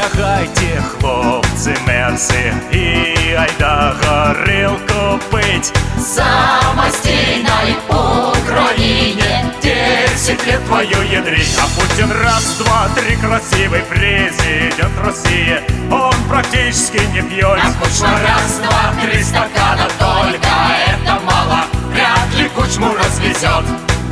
лягайте, хлопцы мерзы, и айда горілку пить. Самостійной Украине 10 лет воюет дрить, а Путин раз, два, три красивый президент России. Он практически не пьет. А Кучма раз, два, три стакана, только это мало, вряд ли Кучму развезет.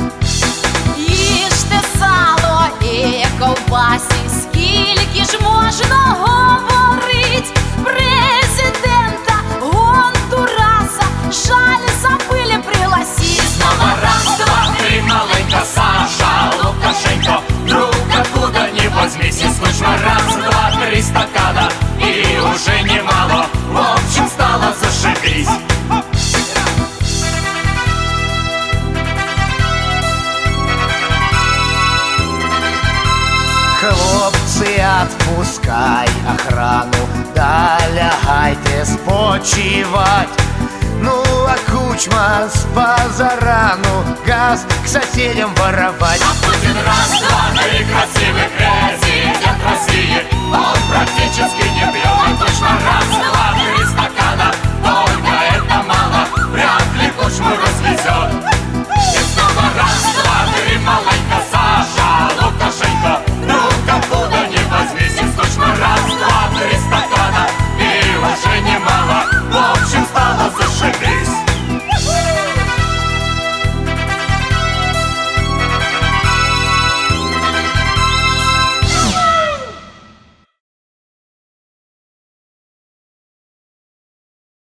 Їжте сало і ковбасі, скільки ж можна говорить? Президента Гондураса жаль забыли пригласить. Снова раз, два, три, маленька Саша, Лукашенко, друг откуда ни возьмись. Из Кучма раз, два, три стакана, и уже немало, в общем стало зашибись. Хлопцы, отпускай охрану, да лягайте спочивать. Ну а Кучма с позарану газ к соседям воровать. А Путин раз, два, три, красивый президент России. Он практически не пьет. А Кучма раз,